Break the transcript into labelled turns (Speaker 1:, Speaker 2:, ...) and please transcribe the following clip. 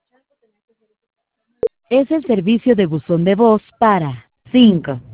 Speaker 1: Es el servicio de buzón de voz para 5